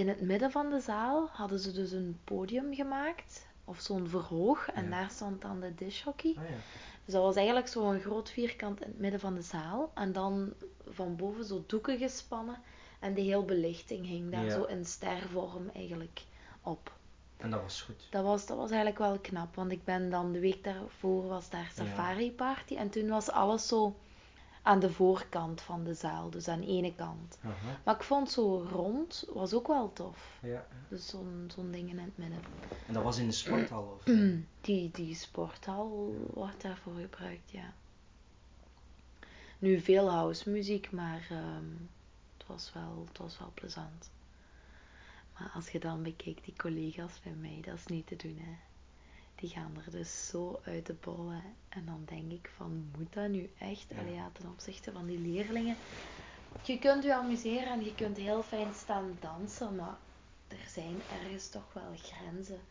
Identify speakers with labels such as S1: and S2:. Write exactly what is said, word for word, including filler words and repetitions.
S1: in het midden van de zaal hadden ze dus een podium gemaakt. Of zo'n verhoog. En ja. Daar stond dan de discjockey.
S2: Ah, ja.
S1: Dus dat was eigenlijk zo'n groot vierkant in het midden van de zaal. En dan van boven zo doeken gespannen. En de hele belichting hing daar ja. zo in stervorm eigenlijk op.
S2: En dat was goed.
S1: Dat was, dat was eigenlijk wel knap. Want ik ben dan de week daarvoor was daar safari party. En toen was alles zo aan de voorkant van de zaal. Dus aan de ene kant.
S2: Aha.
S1: Maar ik vond zo rond was ook wel tof.
S2: Ja.
S1: Dus zo'n, zo'n ding in het midden.
S2: En dat was in de sporthal? Of?
S1: Die, die sporthal wordt daarvoor gebruikt, ja. Nu veel house muziek, maar um, het, was wel, het was wel plezant. Maar als je dan bekijkt, die collega's bij mij, dat is niet te doen, hè. Die gaan er dus zo uit de bollen. En dan denk ik van, moet dat nu echt? Ja. Allee, ja, ten opzichte van die leerlingen. Je kunt je amuseren en je kunt heel fijn staan dansen, maar er zijn ergens toch wel grenzen.